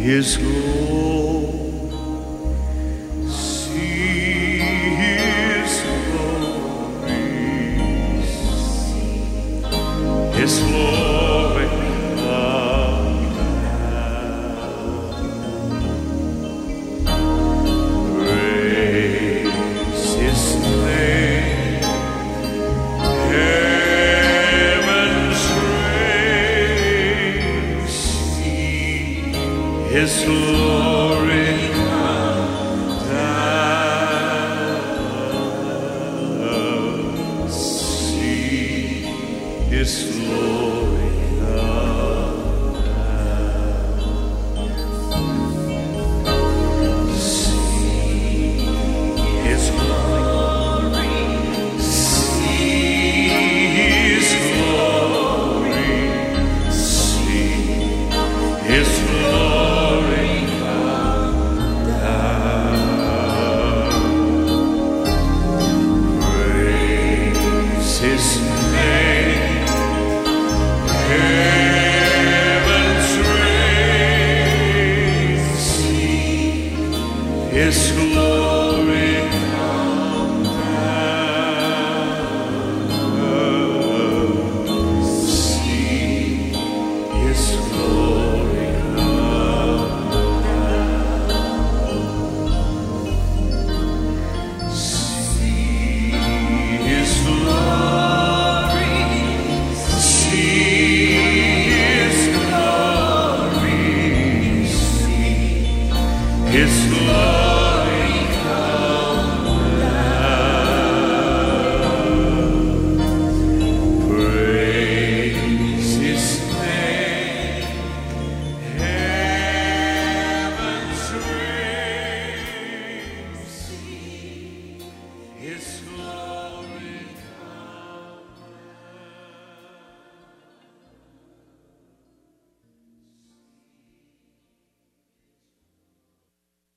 His glory, see His glory, His glory come down. Praise His name, heaven's rain, see His glory come down. See His glory come down. See His glory. See His glory. See His glory come down. Praise His name, heaven's rain, see His glory come down. See His glory come down. See His glory. See His glory. See His